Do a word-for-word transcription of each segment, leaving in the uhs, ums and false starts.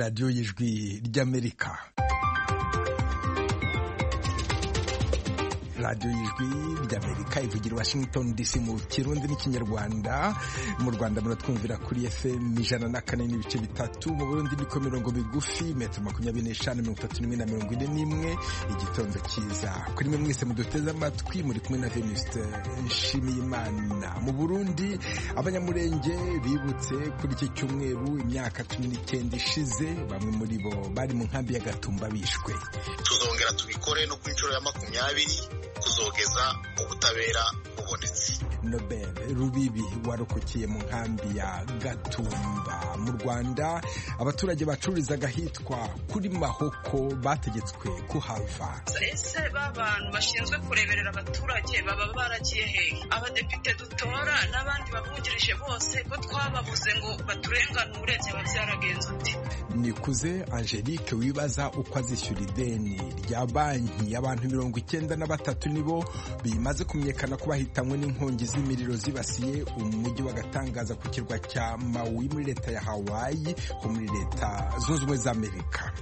radiyo y'ijwi ry'Amerika. radiyo y'ijwi ry'Amerika ivugira Washington D C mu Kirundi n'Ikinyarwanda. Mu Rwanda muratwumvira kuri F M ijana na kane n'ibice bitatu, mu Burundi ni ko mirongo migufi metero makumyabiri n'eshanu mirongo itatu n'imwe na mirongo ine n'imwe. Igitondo cyiza kuri mwe mwese muduteze amatwi, muri kumwe na Venuste Nshimiyimana. Mu Burundi abanyamurenge bibutse kuri iki cyumweru imyaka cumi n'icyenda ishize, bamwe muri bo bari mu nkambi ya Gatumba bishwe. Tuzongera tubikore no ku nshuro ya makumyabiri kuzogeza ubutabera bubonetse. Nobel Rubibi warokokeye mu nkambi ya Gatumba. Mu Rwanda abaturage bacururizaga hitwa kuri Mahoko bategetswe kuhava. Ese b'abantu bashinzwe kureberera abaturage baba baragiye hehe? Abadepite dutora n'abandi babungirije bose ko twababuze ngo baturenganure byaba byaragenze uti. Nikuze Angelique wibaza uko azishyura ideni rya banki. Abantu mirongo icyenda na batatu nibo bimaze kumenyekana ko bahitanywe n'inkongi z'imiriro zibasiye umujyi wa Gatangaza ku kirwa cya Maui muri leta ya Hawaii ho muri leta zunze ubumwe za Amerika.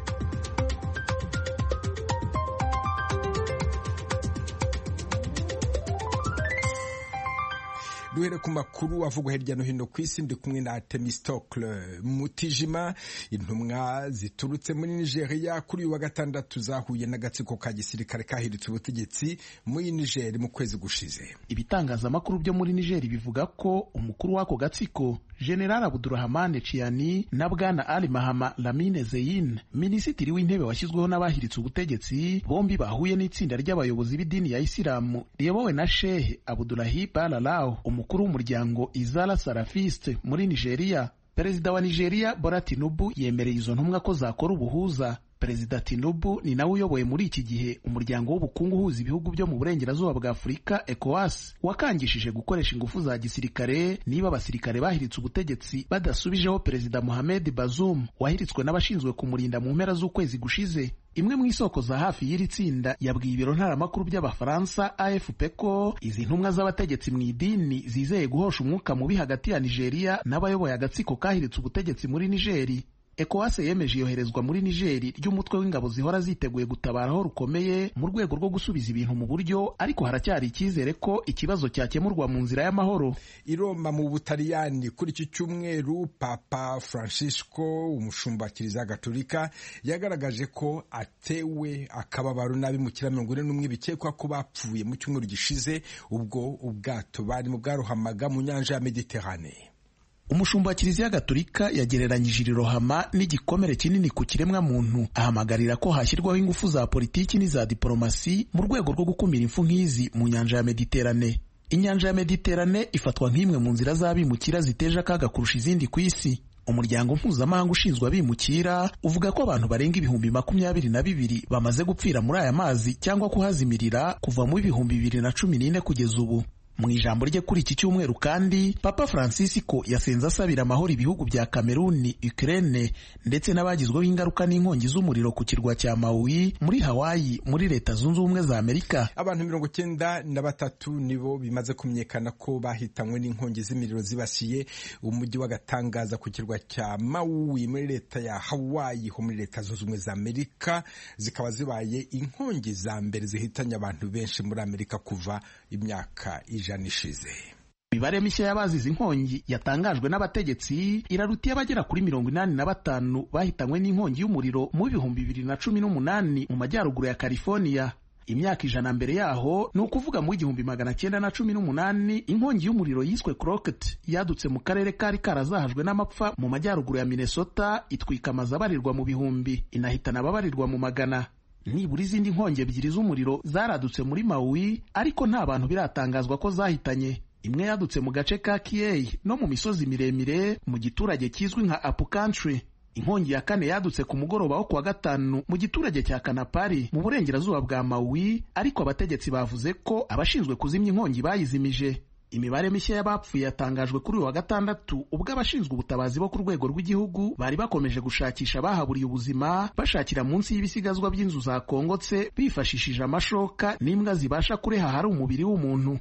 Duhere ku makuru avugwa hirya no hino ku isi, ndi kumwe na Temistocle Mutijima. Intumwa ziturutse muri Nigeria kuri uyu wa gatandatu zahuye n'agatsiko ka gisirikare kahiritse ubutegetsi muri Niger mu kwezi gushize. Ibitangazamakuru byo muri Niger bivuga ko umukuru w'ako gatsiko General Abdurrahman Chiani na Bwana Ali Mahama Lamine Zeyin, minisitiri w'intebe washyizweho n'abahiritse ubutegetsi, bombi bahuye n'itsinda ry'abayobozi b'idini ya Isilamu riyobowe na Sheikh Abdullahi Balalau, umukuru w'umuryango Izala Salafiste muri Nigeria. Perezida wa Nigeria Bola Tinubu yemereye izo ntumwa ko zakora ubuhuza. Perezida Tinubu ni nawe uyoboye muri iki gihe umuryango w'ubukungu uhuza ibihugu byo mu burengerazuba bwa Afurika ECOWAS, wakangishije gukoresha ingufu za gisirikare niba abasirikare bahiritse ubutegetsi badasubijeho Perezida Mohamed Bazoum wahiritswe n'abashinzwe kumurinda mu mpera z'ukwezi gushize. Imwe mu isoko za hafi y'iri tsinda yabwiye ibiro ntaramakuru by'Abafaransa A F P ko izi ntumwa z'abategetsi mu idini zizeye guhosha umwuka mubi hagati ya Nigeria n'abayoboye agatsiko kahiritse ubutegetsi muri Nigeri. ECOWAS yemeje iyoherezwa muri Nigeri ry'umutwe w'ingabo zihora ziteguye gutabara aho rukomeye mu rwego rwo gusubiza ibintu mu buryo, ariko haracyari icyizere ko ikibazo cyakemurwa mu nzira y'amahoro. I Roma mu Butaliyani kuri iki cyumweru Papa Francisco, umushumba wa Kiliziya Gatolika, yagaragaje ko atewe akababaro n'abimukira mirongo ine n'umwe bikekwa ko bapfuye mu cyumweru gishize ubwo ubwato bari mu bwarohamaga mu nyanja ya Mediterane. Umushumba wa Kiliziya Gatolika yagereranyije iri rohama n'igikomere kinini ku kiremwa muntu, ahamagarira ko hashyirwaho ingufu za politiki n'iza diplomasi mu rwego rwo gukumira impfu nk'izi mu nyanja ya Mediterane. Inyanja ya Mediterane ifatwa nk'imwe mu nzira z'abimukira ziteje akaga kurusha izindi ku isi. Umuryango mpuzamahanga ushinzwe abimukira uvuga ko abantu barenga ibihumbi makumyabiri na bibiri bamaze gupfira muri aya mazi cyangwa kuhazimirira kuva mu ibihumbi bibiri na cumi n'ine kugeza ubu. Mu ijambo rye kuri iki cyumweru kandi, Papa Francisco yasenze asabira amahoro ibihugu bya Kameruni, Ukraine ndetse n'abagizweho ingaruka n'inkongi z'umuriro ku kirwa cya Maui muri Hawaii muri leta zunze ubumwe za Amerika. Abantu mirongo icyenda na batatu nibo bimaze kumenyekana ko bahitanywe n'inkongi z'imiriro zibasiye umujyi wa Gatangaza ku kirwa cya Maui muri leta ya Hawaii ho muri leta zunze ubumwe za Amerika. Zikaba zibaye inkongi za mbere zihitanye abantu benshi muri Amerika kuva imyaka ijana ishize. Imibare mishya y'abazize inkongi yatangajwe n'abategetsi irarutiye abagera kuri mirongo inani na batanu bahitanywe n'inkongi y'umuriro mu bihumbi bibiri na cumi n'umunani mu majyaruguru ya California. Imyaka ijana mbere yaho, ni ukuvuga mu igihumbi magana cyenda na cumi n'umunani, inkongi y'umuriro yiswe Crockett yadutse mu karere kari karazahajwe n'amapfa mu majyaruguru ya Minnesota, itwika amazu abarirwa mu bihumbi, inahitana ababarirwa mu magana. Nibura izindi nkongi ebyiri z'umuriro zaradutse muri Maui, ariko nta bantu biratangazwa ko zahitanye. Imwe yadutse mu gace ka Kiyei no mu misozi miremire mu giturage kizwi nka Apu Country. Inkongi ya kane yadutse ku mugoroba wo kuwa gatanu mu giturage cya Kanapari mu burengerazuba bwa Maui, ariko abategetsi bavuze ko abashinzwe kuzimya inkongi bayizimije. Imibare mishya y'abapfuye yatangajwe kuri uyu wa gatandatu ubwo abashinzwe ubutabazi bo ku rwego rw'igihugu bari bakomeje gushakisha bahaburiye ubuzima, bashakira munsi y'ibisigazwa by'inzu zakongotse bifashishije amashoka n'imbwa zibasha kureha hari umubiri w'umuntu.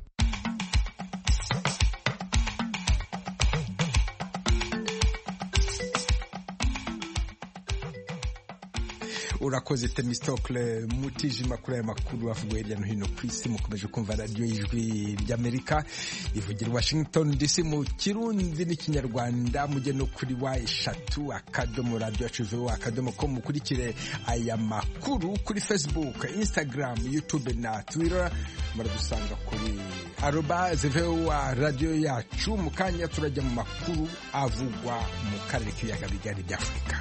urakoze Temistokle Mutijima kuri aya makuru avuga hirya no hino ku isi. Mukomeje kumva radio y'Ijwi ry'Amerika ivugira Washington D C mu Kirundi n'ikinyarwanda. Mujye no kuri wa eshatu akadomo radio yacu akadomo com mukurikire aya makuru kuri Facebook, Instagram, YouTube na Twitter. Muradusanga kuri arobase voa radio yacu. Mu kanya turajya mu makuru avugwa mu karere k'ibiyaga bigari by'Afurika.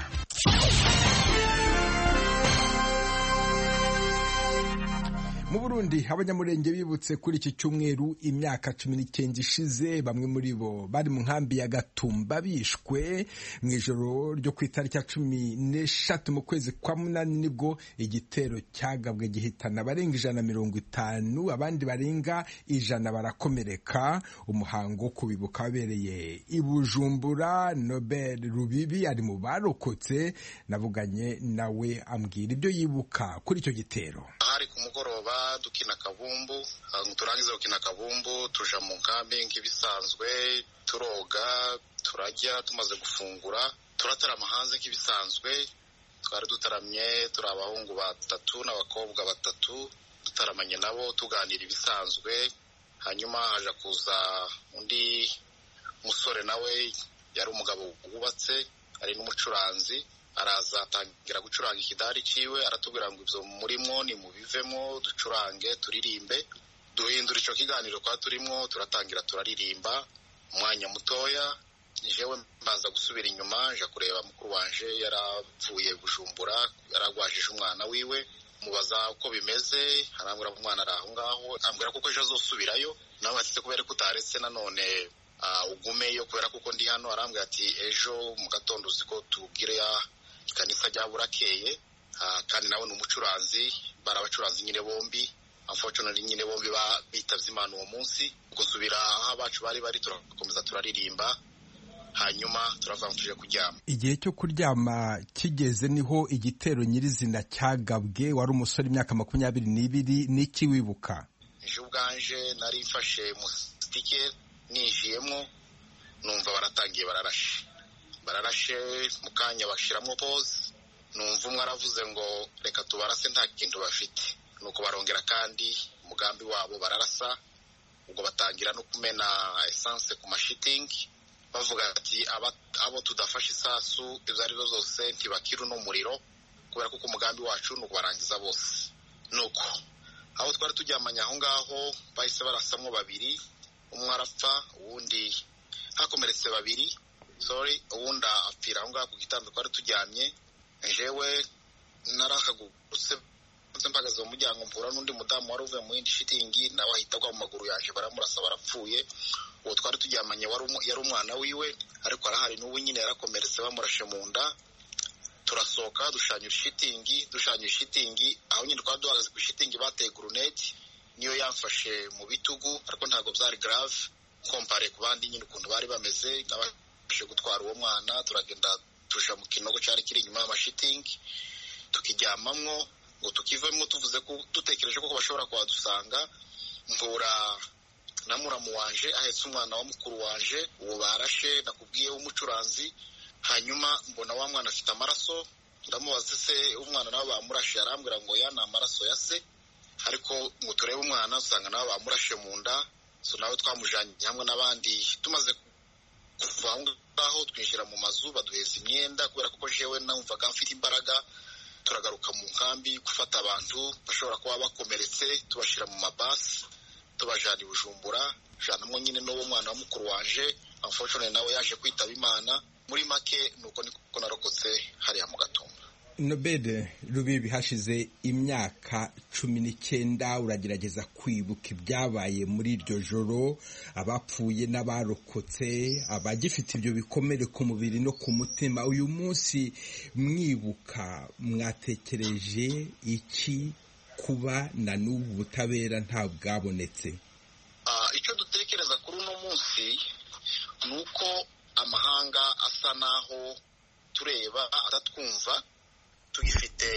Mu Burundi abanyamurenge bibutse kuri iki cyumweru imyaka cumi n'icyenda ishize. Bamwe muri bo bari mu nkambi ya Gatumba bishwe mu ijoro ryo ku itariki ya cumi n'eshatu mu kwezi kwa munani, nibwo igitero cyagabwe gihitana abarenga ijana mirongo itanu, abandi barenga ijana barakomereka. Umuhango wo kubibuka wabereye i Bujumbura. Nobel Rubibi ari mu barokotse, navuganye nawe ambwira ibyo yibuka kuri icyo gitero. Hari ku mugoroba dukina kabumbu, turangiza gukina kabumbu tuja mu nkambi nk'ibisanzwe, turoga, turajya, tumaze gufungura turatarama hanze nk'ibisanzwe. Twari dutaramye turi abahungu batatu n'abakobwa batatu, dutaramanye nabo tuganira ibisanzwe. Hanyuma haja kuza undi musore, nawe yari umugabo wubatse, ari n'umucuranzi. Araza atangira gucuranga ikidari ciwe, aratubwira ngo ivyo murimwo ni mubivemo ducurange turirimbe. Duhindura ico kiganiro kwa turimwo, turatangira turaririmba. Umwanya mutoya jewe mbanza gusubira inyuma, nja kureba mukuru wanje yaravuye Bujumbura, yaragwajije umwana wiwe. Mubaza uko bimeze, arambwira ko umwana ari aho ngaho, ambwira ko ejo azosubirayo. Nawe ati kubera ko utaretse nanone uh, ugumeyo kubera kuko ndi hano. Arambwira ati ejo mu gatondo uziko tubwire ya kanisa rya Burakeye. Uh, kandi nawe n'umucuranzi, barabacuranzi nyine bombi. Unfortunately nyine bombi bitavye Imana uwo munsi. Gusubira aho abacu bari bari turakomeza turaririmba, hanyuma turavamfuje kuryama. Igihe cyo kuryama kigeze niho igitero nyirizina cyagabwe. Wari umusore imyaka makumyabiri n'ibiri. Niki wibuka? Ejo ubwanje nari mfashe mustike nijiyemo, numva baratangiye bararashe bararashe mu kanya bashiramo pause. Numva umwe aravuze ngo reka tubarase nta kintu bafite, nuko barongera kandi umugambi wabo bararasa. Ubwo batangira no kumena essence ku mashitingi, bavuga ati abo tudafashe isasu ibyo ari zose ntibakiru no muriro, kubera ko umugambi wacu nuko barangiza bose. Nuko aho twari tujyamanya aho ngaho bahise barasamwo babiri, umwe arapfa, uwundi hakomeretse babiri, sorry uwunda apfira aho ngaho ku gitanda twari tujyamye. Jewe narahagurutse mpagaze mu muryango, mvura n'undi mudamu wari uvuye mu yindi shitingi, nawe ahita agwa mu maguru yaje, baramurasa barapfuye. Uwo twari tujyamanye yari umwana wiwe, ariko arahari n'ubu nyine yarakomeretse bamurashe mu nda. Turasohoka dushanya shitingi, dushanya shitingi aho nyine twari duhagaze ku shitingi bateye grenade, niyo yamfashe mu bitugu, ariko ntabwo byari grave compare ku bandi nyine ukuntu bari bameze. Nabashe gutwara uwo mwana, turagenda tuja mu kinogo cyari kiri inyuma y'amashitingi tukiryamamwo, ngo tukivemo tuvuze ko dutekereje ko bashobora kwadusanga. Mvura na muramu wanje ahetse umwana wa mukuru wanje, uwo barashe nakubwiye w'umucuranzi. Hanyuma mbona wa mwana afite amaraso, ndamubaza se umwana nawe bamurashe, arambwira ngo yana amaraso ya se, ariko ngo turebe umwana usanga nawe bamurashe mu nda. So nawe twamujanye hamwe n'abandi. Tumaze kuva aho twinjira mu mazu, baduheza imyenda kubera ko jewe numvaga mfite imbaraga. Turagaruka mu nkambi gufata abantu bashobora kuba bakomeretse, tubashira mu mabasi tubajana i Bujumbura, janamwo nyine n'uwo mwana wa mukuru wanje. Unfortunately nawe yaje kwitaba Imana. Muri make nuko niko narokotse hariya mu Gatumba. Nobel Rubibi, hashize imyaka cumi n'icyenda, uragerageza kwibuka ibyabaye muri iryo joro, abapfuye n'abarokotse, abagifite ibyo bikomere ku mubiri no ku mutima. Uyu munsi mwibuka, mwatekereje iki kuba na n'ubu butabera nta bwabonetse? Uh, icyo dutekereza kuri uno munsi nuko amahanga asa naho tureba atatwumva. Tugifite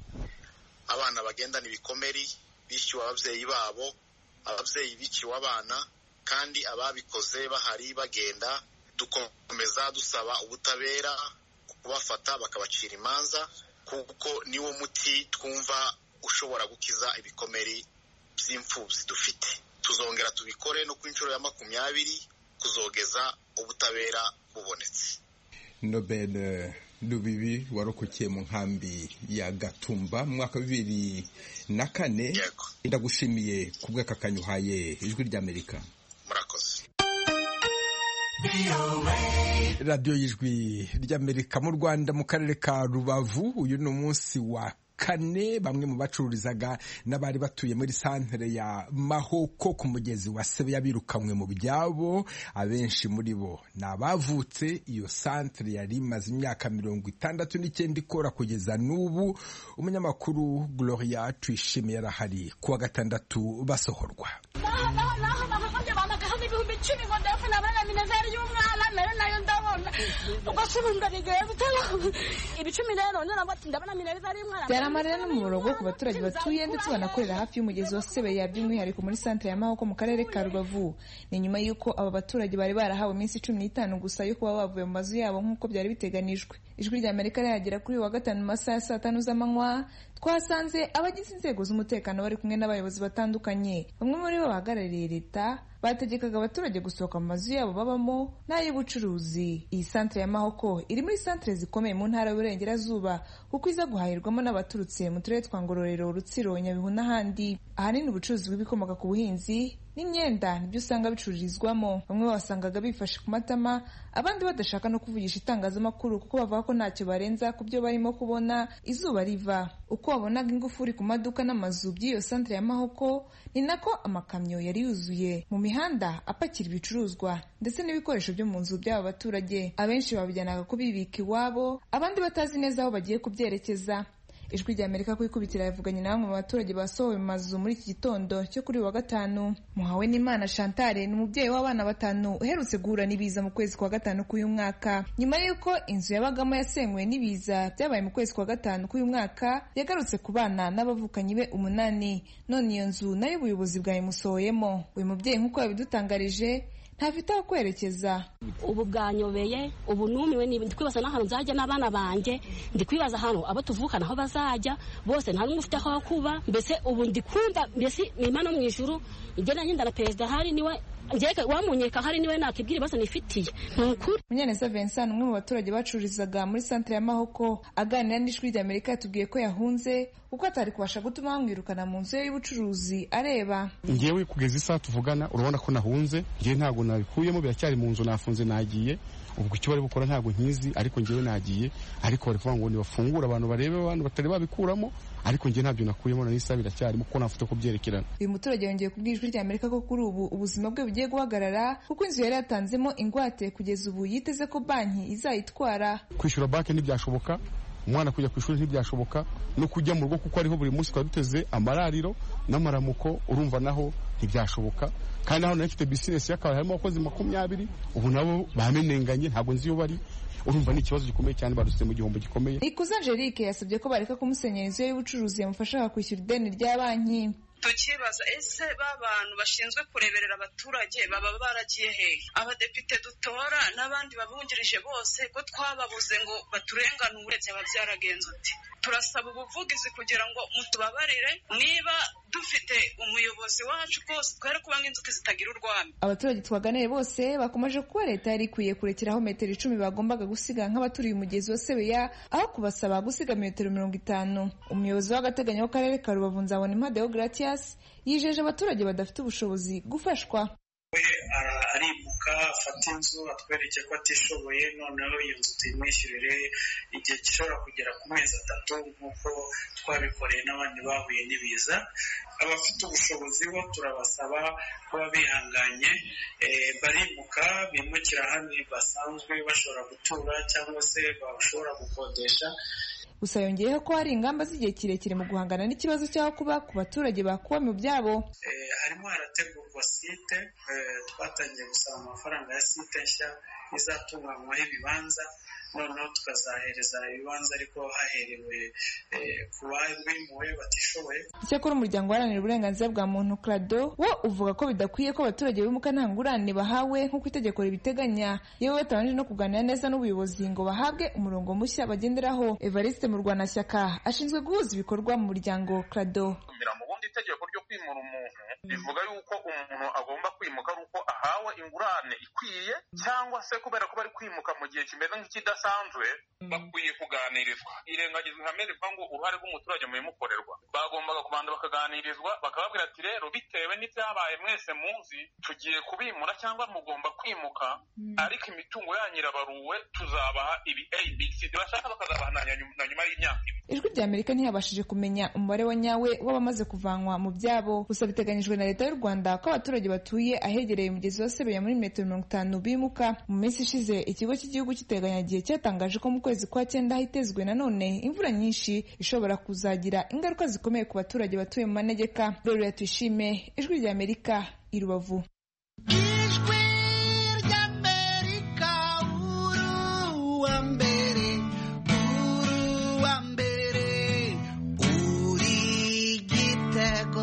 abana bagendana ibikomeri bishyuwe ababyeyi babo, ababyeyi biciwe abana, kandi ababikoze bahari bagenda. Dukomeza dusaba ubutabera kubafata bakabacira imanza, kuko niwo muti twumva ushobora gukiza ibikomeri by'imfubyi dufite. Tuzongera tubikore no ku inshuro ya makumyabiri kuzogeza ubutabera bubonetse. Nobel Lubibi warokokiye mu nkambi ya Gatumba mu mwaka wa bibiri na kane. Ndagushimiye kubwa kakanyuhaye ijwi ry'Amerika. Murakoze. Radio y'ijwi ry'Amerika mu Rwanda mu karere ka Rubavu, uyu ni umunsi wa kane bamwe mu bacururizaga n'abari batuye muri santere ya Mahoko ku mugezi wa Sebeya birukanywe mu byabo. Abenshi muri bo nabavutse iyo santere yari imaze imyaka mirongo itandatu n'icyenda ikora kugeza n'ubu. Umunyamakuru Gloria Tuyishime yarahari kuwa gatandatu basohorwa. Byaramarira n'umurongo ku baturage batuye ndetse banakorera hafi y'umugezi wa Sebeya by'umwihariko muri santere ya Mahoko mu karere ka Rubavu. Ni nyuma y'uko aba baturage bari barahawe iminsi cumi n'itanu gusa yo kuba bavuye mu mazu yabo nk'uko byari biteganijwe. Ijwi ry'Amerika rihagera kuri wa gatanu mu masaha ya saa tanu z'amanywa, twasanze abagize inzego z'umutekano bari kumwe n'abayobozi batandukanye. Bamwe muri bo bahagarariye leta bategekaga abaturage gusohoka mu mazu yabo babamo n'ay'ubucuruzi. Iyi santere ya Mahoko iri muri santere zikomeye mu ntara y'Uburengerazuba kuko iza guhahirwamo n'abaturutse mu turere twa Ngororero, Rutsiro, Nyabihu n'ahandi. Ahanini ubucuruzi bw'ibikomoka ku buhinzi n'imyenda nibyo usanga bicururizwamo. Bamwe basangaga bifashe ku matama, abandi badashaka no kuvugisha itangazamakuru kuko bavuga ko ntacyo barenza ku byo barimo kubona izuba riva. Uko wabonaga ingufuri ku maduka n'amazu by'iyo santere ya Mahoko, ni nako amakamyo yari yuzuye mu mihanda apakira ibicuruzwa ndetse n'ibikoresho byo mu nzu by'aba baturage. Abenshi babijyanaga kubibika iwabo, abandi batazi neza aho bagiye kubyerekeza. Ijwi ry'Amerika ku ikubitira yavuganye na bamwe mu baturage basohowe mu mazu muri iki gitondo cyo kuri wa gatanu. Muhawe n'Imana Chantal ni umubyeyi w'abana batanu uherutse guhura n'ibiza mu kwezi kwa gatanu k'uyu mwaka. Nyuma y'uko inzu yabagamo yasenywe n'ibiza byabaye mu kwezi kwa gatanu k'uyu mwaka, yagarutse ku bana n'abavukanyi be umunani. None iyo nzu nayo ubuyobozi bwayimusohoyemo. Uyu mubyeyi nk'uko yabidutangarije ntafite aho kwerekeza. Ubu bwanyobeye, ubu numiwe, ndi kwibaza n'ahantu nzajya n'abana banjye, ndi kwibaza hano abo tuvukana aho bazajya, bose nta n'umwe ufite aho kuba. Mbese ubu ndi kumva mbese Imana mu ijuru igenda nyindana perezida hari niwe njyeka wamunyeka hari niwe nakibwira ibibazo nifitiye. Nukuri Munyaneza Vincent, umwe mu baturage bacururizaga muri santere ya Mahoko, aganira n'Ijwi ry'Amerika yatubwiye ko yahunze kuko atari kubasha gutuma bamwirukana mu nzu y'ubucuruzi areba. Ngewe kugeza isaha tuvugana urabona ko nahunze, ngewe ntabwo nabikuyemo, biracyari mu nzu, nafunze nagiye. Ubwo icyo bari bukora ntabwo nkizi, ariko ngewe nagiye. Ariko bari kuvuga ngo nibafungura abantu barebe, abantu batari babikuramo, ariko ngewe ntabyo nakuyemo na n'isa biracyarimo kuko nafite ko byerekerana. Uyu muturage yongeye kubwira Ijwi ry'Amerika ko kuri ubu ubuzima bwe bugiye guhagarara kuko inzu yari yatanzemo ingwate kugeza ubu yiteze ko banki izayitwara. Kwishyura banki ntibyashoboka, umwana kujya ku ishuri ntibyashoboka, no kujya mu rugo kuko ariho buri munsi twari duteze amarariro n'amaramuko, urumva naho ntibyashoboka. Kandi naho nafite business y'akabari harimo abakozi makumyabiri, ubu nabo bamenenganye ntabwo nzi iyo bari. Urumva ni ikibazo gikomeye cyane, barutse mu gihombo gikomeye. Ikuze Angelique yasabye ko bareka kumusenyera inzu y'ubucuruzi yamufasha kwishyura ideni rya banki. Tukibaza ese b'abantu bashinzwe kureberera abaturage baba baragiye hehe? Abadepite dutora n'abandi babungirije bose ko twababuze ngo baturenganure, byaba byaragenze uti. Turasaba ubuvugizi kugira ngo mutubabarire, niba dufite umuyobozi wacu rwose twere kuba nk'inzuki zitagira urwamo. Abaturage twaganiriye bose bakomeje kuba leta yari ikwiye kurekeraho metero icumi bagombaga gusiga nk'abaturiye umugezi wa Sebeya aho kubasaba gusiga metero mirongo itanu. Umuyobozi w'agateganyo w'akarere ka Rubavu Nzabonimpa Deogratias yijeje abaturage badafite ubushobozi gufashwa. We aribuka afata inzu atwereke ko atishoboye, noneho iyo nzu tuyimwishyurire igihe gishobora kugera ku mezi atatu nk'uko twabikoreye n'abandi bahuye n'ibiza. Abafite ubushobozi bo turabasaba kuba bihanganye, barimuka bimukira ahandi basanzwe bashobora gutura cyangwa se bashobora gukodesha. Gusa yongeyeho ko hari ingamba z'igihe kirekire mu guhangana n'ikibazo cy'aho kuba ku baturage bakuwe mu byabo. Harimo harategurwa site, twatangiye gusaba amafaranga ya site nshya izatunganywaho ibibanza, noneho tukazahereza ibibanza ariko haherewe ku bimuwe batishoboye. Icyakora umuryango uharanira uburenganzira bwa muntu CRADO wo uvuga ko bidakwiye ko abaturage bimuka nta ngurane bahawe nk'uko itegeko ribiteganya, yewe batabanje no kuganira neza n'ubuyobozi ngo bahabwe umurongo mushya bagenderaho. Evariste Murwanashyaka ashinzwe guhuza ibikorwa mu muryango CRADO. Mu bundi itegeko ryo kwimura umuntu rivuga yuko umuntu agomba kwimuka ari uko ahawe ingurane ikwiye, cyangwa se kubera ko bari kwimuka mu gihe kimeze nk'ikidasanzwe bakwiye kuganirizwa. Irengagizwa ihame rivuga ngo uruhare rw'umuturage mu bimukorerwa. Bagombaga kubanza bakaganirizwa bakababwira ati rero bitewe n'ibyabaye mwese muzi tugiye kubimura cyangwa mugomba kwimuka, ariko imitungo yanyu irabaruwe, tuzabaha ibi A B C, bashaka bakazabaha na nyuma y'imyaka ibiri. Ijwi rya Amerika ntiyabashije kumenya umubare wa nyawe w'abamaze kuvanwa mu byabo, gusa biteganyijwe na leta y'u Rwanda ko abaturage batuye ahegereye umugezi wa Sebeya muri metero mirongo itanu bimuka. Mu minsi ishize ikigo cy'igihugu cy'iteganyagihe cyatangaje ko mu kwezi kwa cyenda hitezwe nanone imvura nyinshi ishobora kuzagira ingaruka zikomeye ku baturage batuye mu manegeka. Gloria Tuyishime, Ijwi rya Amerika, i Rubavu. Ijwi rya Amerika, uru wa mbere, uru wa mbere, uri Gitego.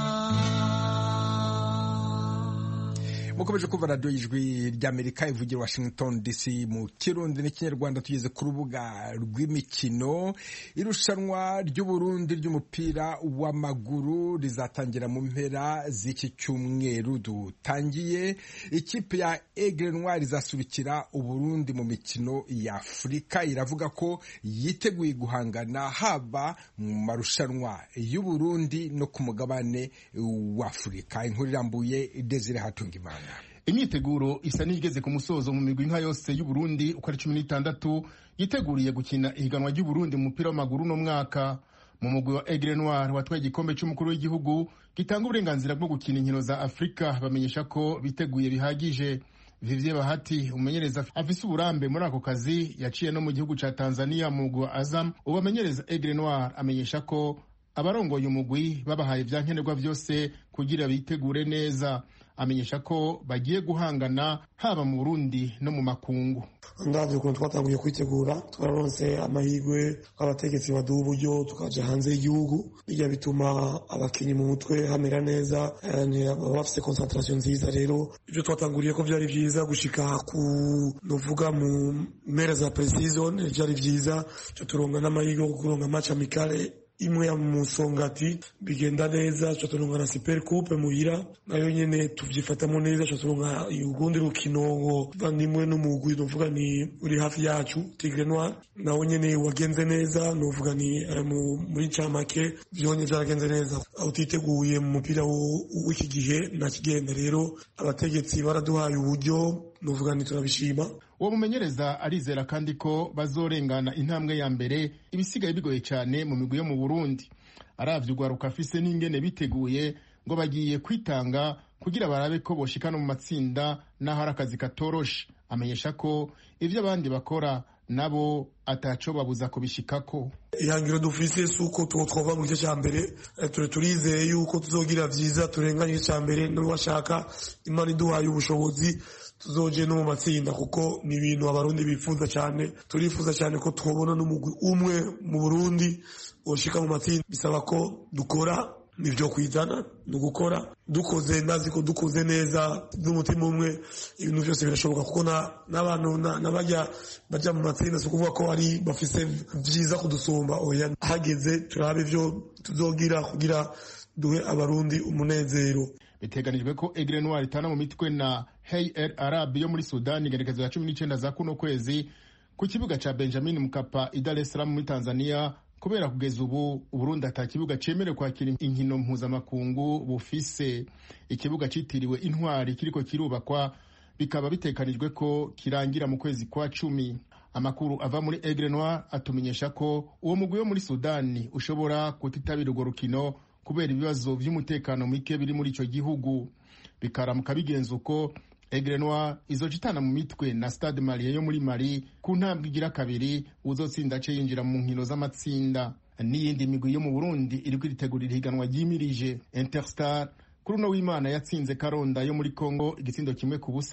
mukomeje kumva radiyo y'Ijwi ry'Amerika ivugira Washington D C mu Kirundi n'Ikinyarwanda. Tugeze ku rubuga rw'imikino. Irushanwa ry'Uburundi ry'umupira w'amaguru rizatangira mu mpera z'iki cyumweru dutangiye. Ikipe ya Aigle Noir izasubikira Uburundi mu mikino ya Afurika. Iravuga ko yiteguye guhangana haba mu marushanwa y'Uburundi no ku mugabane wa Afurika. Inkuru irambuye Desire Hatungimana. Imyiteguro isa n'igeze ku musozo mu migwi nka yose y'u Burundi uko ari cumi n'itandatu yiteguriye gukina ihiganwa ry'u Burundi mu mupira w'amaguru no mwaka. Mu mugwi wa Aigle Noir watwaye igikombe cy'umukuru w'igihugu gitanga uburenganzira bwo gukina inkino za Afrika bamenyesha ko biteguye bihagije. Vivye Bahati umenyereza afise uburambe muri ako kazi yaciye no mu gihugu ca Tanzania mu mugwi wa Azam, ubamenyereza Aigle Noir amenyesha ko abarongoye umugwi babahaye ivyankenerwa vyose kugira bitegure neza. Amenyesha ko bagiye guhangana haba mu Burundi no mu makungu. Ndavye ukuntu twatanguye kwitegura, twararonse amahirwe abategetsi baduha uburyo tukaja hanze y'igihugu, bijya bituma abakinyi mu mutwe hamera neza, bafise concentration nziza. Rero ibyo twatanguriye ko vyari vyiza gushika ku novuga mu mpera za pre-season vyari vyiza, cyo turonga n'amahirwe yo kuronga match amicale imwe ya Musongati bigenda neza, cyo turonga na Super Coupe muhira nayo nyene tuvyifatamo neza, cyo turonga ugundi rukino vandimwe n'umugwi novuga ni uri hafi yacu Aigle Noir nawo nyene wagenze neza, novuga ni muri camake vyonye vyaragenze neza. Utiteguye mu mupira w'iki gihe na kigenda, rero abategetsi baraduhaye uburyo novuga ni turabishima. Uwo mumenyereza arizera kandi ko bazorengana intambwe ya mbere ibisigaye bigoye cyane mu migwi yo mu Burundi. Aravye ugwaruka afise n'ingene biteguye ngo bagiye kwitanga kugira barabe ko boshikana mu matsinda naho ari akazi katoroshe. Amenyesha ko ivyo abandi bakora nabo ataco babuza kubishikako. Ihangiro dufise suko twova mu gice cya mbere, turi turizeye yuko tuzogira vyiza turenganye cya mbere, n'ubashaka Imana iduhaye ubushobozi tuzoje no mu matsinda, kuko ni ibintu abarundi bifuza cyane. Turifuza cyane ko twobona n'umugwi umwe mu Burundi woshika mu matsinda. Bisaba ko dukora nivyo kwizana no gukora, dukoze nazi ko dukoze neza n'umutima umwe ibintu byose birashoboka, kuko n'abantu n'abajya bajya mu matsinda so kuvuga ko ari bafise vyiza kudusumba. Oya, hageze turabe ivyo tuzogira kugira duhe abarundi umunezero. Biteganijwe ko Aigle Noir itana mu mitwe na Hey El Arab yo muri Sudan igerekezo ya cumi n'icenda za kuno kwezi ku kibuga ca Benjamin Mkapa i Dar es Salaam muri Tanzania, kubera kugeza ubu Uburundi ata kibuga cemere kwakira inkino mpuzamakungu bufise. Ikibuga citiriwe Intwari kiriko kirubakwa bikaba bitekanijwe ko kirangira mu kwezi kwa cumi. Amakuru ava muri Aigle Noir atumenyesha ko uwo mugwi wo muri Sudani ushobora kutitabira urwo rukino kubera ibibazo vy'umutekano muke biri muri ico gihugu. Bikaramuka bigenze uko Aigle Noir izocitana mu mitwe na Stade Malien yo muri Mali ku ntambwe igira kabiri uzotsinda ace yinjira mu nkino z'amatsinda. N'iyindi migwi yo mu Burundi iri kwiritegurira higanwa ryimirije. Interstar kuri no w'Imana yatsinze Karonda yo muri Congo igitsindo kimwe ku busa,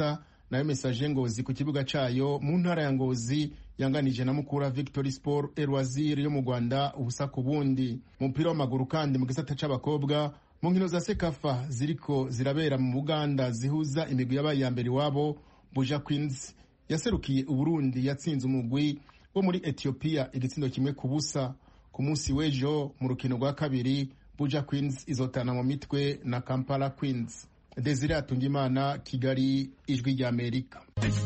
nayo Messager Ngozi ku kibuga cayo mu ntara ya Ngozi yanganije na Mukura Victory Sport Elwazir yo mu Rwanda ubusa ku bundi. Mu mupira w'amaguru kandi mu gisata c'abakobwa mu nkino za Sekafa ziriko zirabera mu Buganda zihuza imigwi y'abaye ya mbere wabo, Buja Queens yaserukiye Uburundi yatsinze umugwi wo muri Ethiopia igitsindo kimwe ku busa. Ku munsi w'ejo mu rukino rwa kabiri Buja Queens izotana mu mitwe na Kampala Queens. Desire Atungimana, Kigali, Ijwi rya Amerika.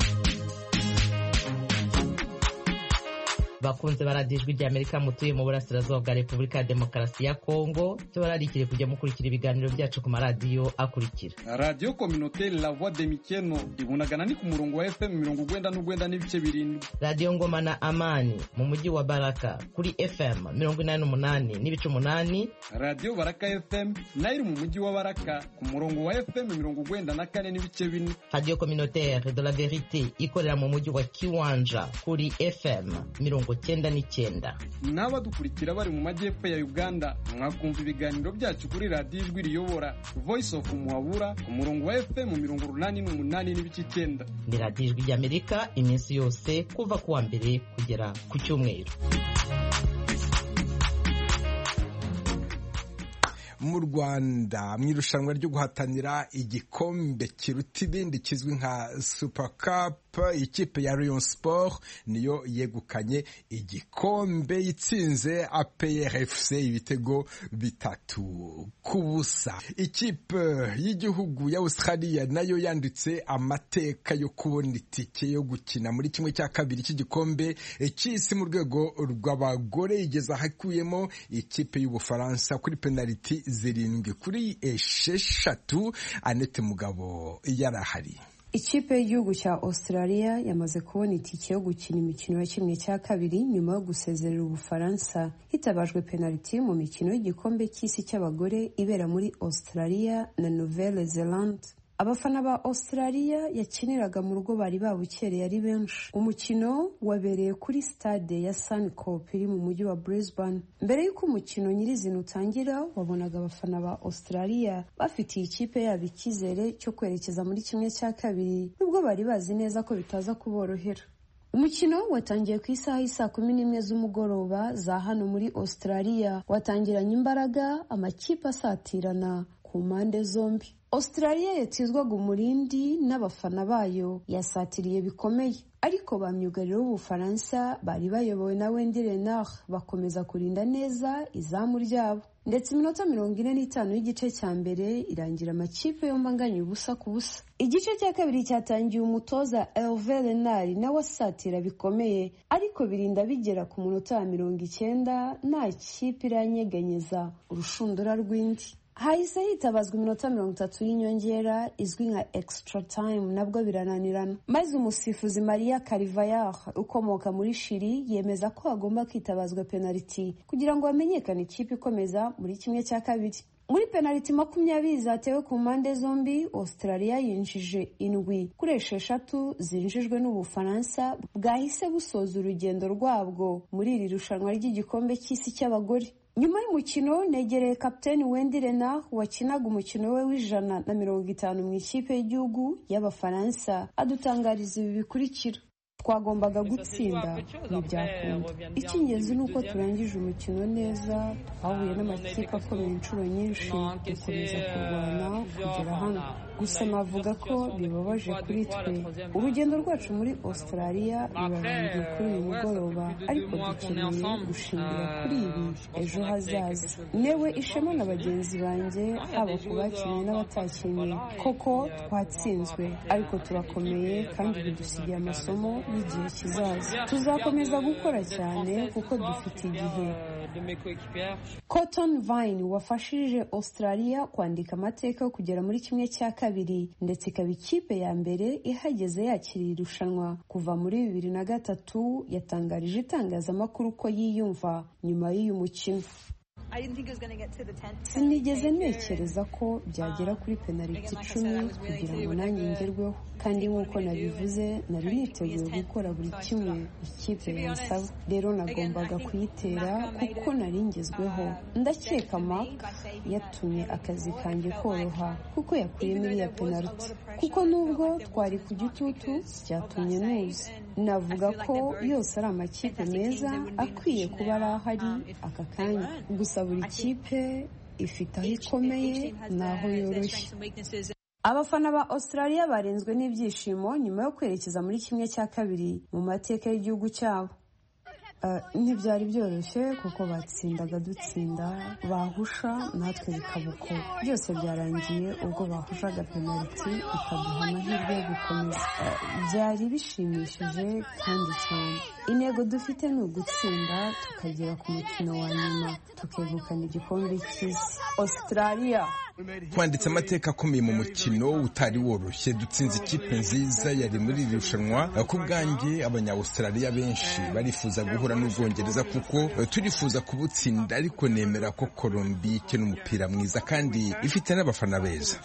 bakunze baradijwe rya Amerika mutuye mu burasirazuba bwa Repubulika ya Demokarasi ya Kongo tubararikire kujya mukurikira ibiganiro byacu ku maradiyo akurikira: Radio Communautaire La Voix de Mikeno ibunagana ni ku murongo wa F M mirongo ugwenda n'ugwenda n'ibice birindwi. Radio Ngoma na Amani mu mujyi wa Baraka kuri F M mirongo inani n'umunani n'ibice umunani. Radio Baraka F M nayo mu mujyi wa Baraka ku murongo wa F M mirongo ugwenda na kane n'ibice bine. Radio Communautaire de la Vérité ikorera mu mujyi wa Kiwanja kuri F M mirongo cyenda n'icyenda. N'abadukurikira bari mu majyepfo ya Uganda mwakumva ibiganiro byacu kuri Radio Ijwi Riyobora Voice of Muhabura ku murongo wa F M mirongo urunani n'umunani n'ibice icyenda. Ni Radio Ijwi ry'Amerika iminsi yose kuva kuwa mbere kugera ku cyumweru. Mu Rwanda mu irushanwa ryo guhatanira igikombe kiruta ibindi kizwi nka Super Cup, ikipe ya Rayon Sport niyo yegukanye igikombe itsinze A P R F C ibitego bitatu ku busa. Ikipe y'igihugu ya Australia nayo yanditse amateka yo kubona itike yo gukina muri kimwe cya kabiri cy'igikombe cy'isi mu rwego rw'abagore, igeze ahakuyemo ikipe y'Ubufaransa kuri penaliti zirindwi kuri esheshatu. Annette Mugabo yarahari. Ikipe y'igihugu cya Australia yamaze kubona itike yo gukina imikino ya kimwe cya kabiri nyuma yo gusezerera Ubufaransa hitabajwe penaliti mu mikino y'igikombe cy'isi cy'abagore ibera muri Australia na Nouvelle-Zélande. Abafana ba Australia yakiniraga mu rugo bari babukereye ari benshi. Umukino wabereye kuri stade ya Suncorp iri mu mujyi wa Brisbane. Mbere y'uko umukino nyirizina utangira wabonaga abafana ba Australia bafitiye ikipe yabo icyizere cyo kwerekeza muri kimwe cya kabiri nubwo bari bazi neza ko bitaza kuborohera. Umukino watangiye ku isaha y'isa kumi n'imwe z'umugoroba za hano muri Australia, watangiranye imbaraga, amakipe asatirana ku mpande zombi. Australia yatizwaga umurindi n'abafana bayo yasatiriye bikomeye, ariko ba myugariro b'Ubufaransa bari bayobowe na Wendy Renard bakomeza kurinda neza izamu ryabo, ndetse iminota mirongo ine n'itanu y'igice cya mbere irangira amakipe yombi anganya ubusa ku busa. Igice cya kabiri cyatangiye umutoza Hervé Renard nawe asatira bikomeye, ariko birinda bigera ku munota wa mirongo icyenda nta kipe iranyeganyeza urushundura rw'indi. Hahise hitabazwa iminota mirongo itatu y'inyongera izwi nka extra time, nabwo birananirana, maze umusifuzi Maria Carivayar ukomoka muri Chili yemeza ko hagomba kwitabazwa penaliti kugira ngo hamenyekane ikipe ikomeza muri kimwe cya kabiri. Muri penaliti makumyabiri zatewe ku mpande zombi, Australia yinjije indwi kuri esheshatu zinjijwe n'Ubufaransa bwahise busoza urugendo rwabwo muri iri rushanwa ry'igikombe cy'isi cy'abagore. Nyuma y'umukino negereye kapiteni Wendy Renard wakinaga umukino we w'ijana na mirongo itanu mu ikipe y'igihugu y'Abafaransa adutangariza ibi bikurikira: twagombaga gutsinda ntibyakunda, icy'ingenzi ni uko turangije umukino neza, twahuye n'amakipe akomeye inshuro nyinshi, dukomeza kurwana kugera hano. Gusa navuga ko bibabaje kuri twe, urugendo rwacu muri Australia rurarangiye kuri uyu mugoroba, ariko dukeneye gushingira kuri ibi ejo hazaza. Newe ishema na bagenzi banjye, haba ku bakinnyi n'abatakinnyi. Koko twatsinzwe, ariko turakomeye kandi bidusigiye amasomo y'igihe kizaza. Tuzakomeza gukora cyane kuko dufite igihe. Cotton Vine wafashije Australia kwandika amateka yo kugera muri kimwe cya kabiri, ndetse ikaba ikipe ya mbere ihageze yakiriye irushanwa kuva muri bibiri na gatatu, yatangarije itangazamakuru ko yiyumva nyuma y'uyu mukino. Sinigeze ntekereza ko byagera kuri penaliti icumi kugira ngo nanjye ngerweho, kandi nk'uko nabivuze nari niteguye gukora buri kimwe ikipe yansaba rero nagombaga kuyitera kuko nari ngezweho ndakeka Mark yatumye akazi kanjye koroha kuko yakuyemo iriya penaliti kuko nubwo twari ku gitutu byatumye nuza navuga ko yose ari amakipe meza akwiye kuba ari ahari aka kanya gusa buri kipe ifite aho ikomeye n'aho yoroshye. Abafana ba Australia barenzwe n'ibyishimo nyuma yo kwerekeza muri kimwe cya kabiri mu mateka y'igihugu cyabo. Ntibyari byoroshye kuko batsindaga dutsinda bahusha natwe bikabuko byose byarangiye ubwo bahushaga penaliti ikaduha amahirwe yo gukomeza. Byari bishimishije kandi cyane. Intego dufite ni ugutsinda tukagera ku mukino wa nyuma tukegukana igikombe cy'isi. Australia twanditse amateka akomeye mu mukino utari woroshye dutsinze ikipe nziza yari muri iri rushanwa ku bwanjye abanya-Australia benshi barifuza guhura n'Ubwongereza kuko turifuza kubutsinda ariko nemera ko Colombia ikina umupira mwiza kandi ifite n'abafana beza.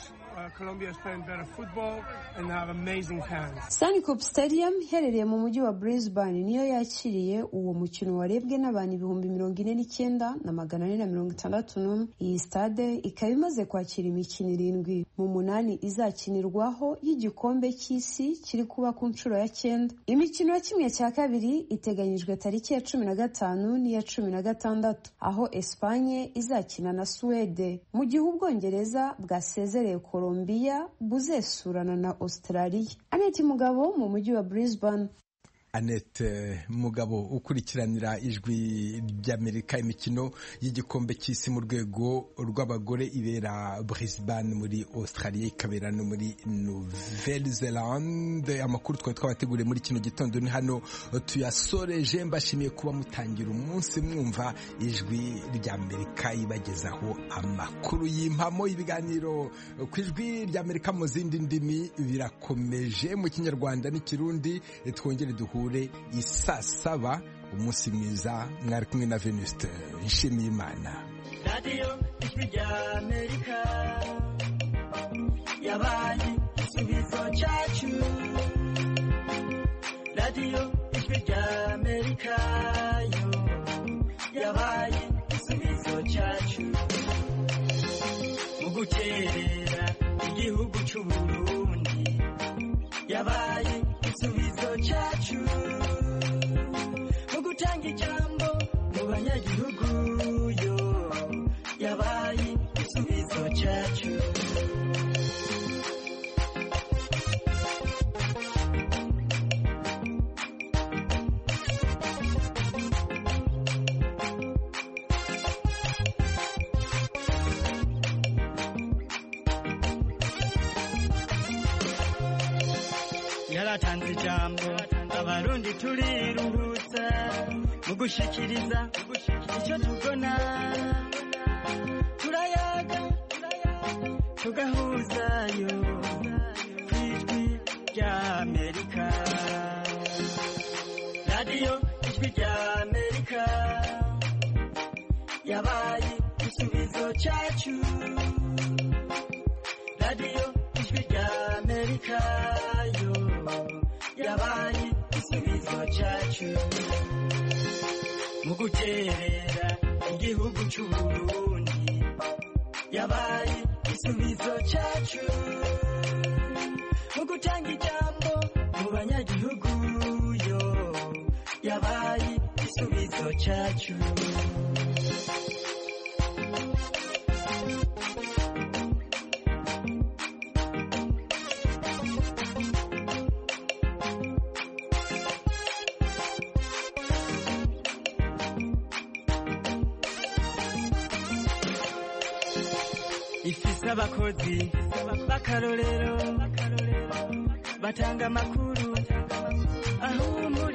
Suncorp Stadium iherereye mu mujyi wa Brisbane niyo yakiriye uwo mukino warebwe n'abantu ibihumbi mirongo ine n'icyenda na magana ane na mirongo itandatu n'umwe. Iyi stade ikaba imaze kwakira imikino irindwi mu munani izakinirwaho y'igikombe cy'isi kiri kuba ku nshuro ya cyenda. Imikino ya kimwe cya kabiri iteganyijwe tariki ya cumi na gatanu n'iya cumi na gatandatu aho Espanye izakina na Suwede mu gihe Ubwongereza bwasezereye Colombia buzesurana na Australia. Annette Mugabo mu mujyi wa Brisbane. Annette Mugabo ukurikiranira ijwi ry'Amerika imikino y'igikombe cy'isi mu rwego rw'abagore ibera Brisbane muri Australia ikabera no muri Nouvelle-Zélande. Amakuru twari twabateguriye muri kino gitondo ni hano tuyasoreje mbashimiye kuba mutangira umunsi mwumva ijwi ry'Amerika ibagezaho amakuru y'impamo. Ibiganiro ku ijwi ry'Amerika mu zindi ndimi birakomeje mu Kinyarwanda n'Ikirundi. Twongere duhu isa saba umunsi mwiza mwari kumwe na Venuste Nshimiyimana. Radio Ijwi ry'Amerika yabaye igisubizo cyacu. Radio Ijwi ry'Amerika yo yabaye igisubizo cyacu mu gukerera igihugu cy'u Burundi yabaye igisubizo cyacu mu gutanga ijambo mu banyagihugu yo yabaye igisubizo cyacu. Yaratanze ijambo abarundi turiruhutsa mu gushikiriza icyo tubona turayaga tugahuzayo ku ijwi ry'Amerika. Radio Ijwi ry'Amerika yabaye igisubizo cyacu. Radio Ijwi ry'Amerika yo yabaye igisubizo cyacu mu guterera igihugu cy'u Burundi yabaye igisubizo cyacu mu gutanga ijambo mu banyagihugu yo yabaye igisubizo cyacu. Ifise abakozi b'akarorero batanga amakuru aho